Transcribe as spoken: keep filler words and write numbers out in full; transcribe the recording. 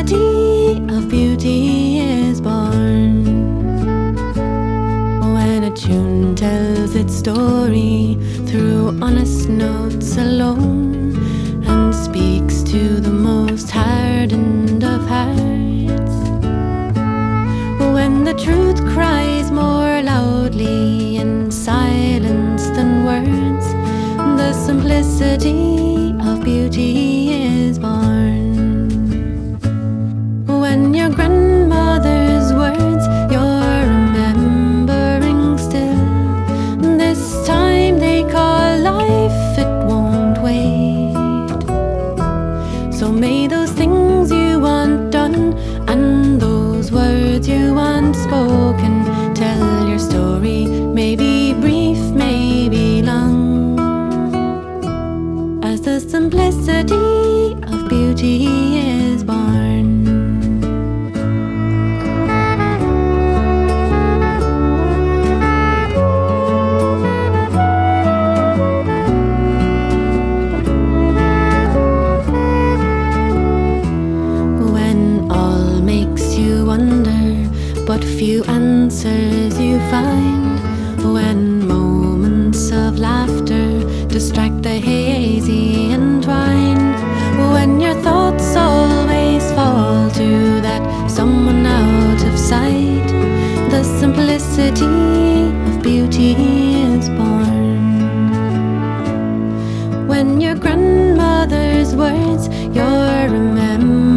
simplicity of beauty is born. When a tune tells its story through honest notes alone, and speaks to the most hardened of hearts. When the truth cries more loudly in silence than words, the simplicity of beauty is born. When your grandmother's words you're remembering still, this time they call life, it won't wait. So may those things you want done and those words you want spoken tell your story, maybe brief, maybe long, as the simplicity of beauty is born. But few answers you find, when moments of laughter distract the hazy entwine, when your thoughts always fall to that someone out of sight, the simplicity of beauty is born. When your grandmother's words you're remembering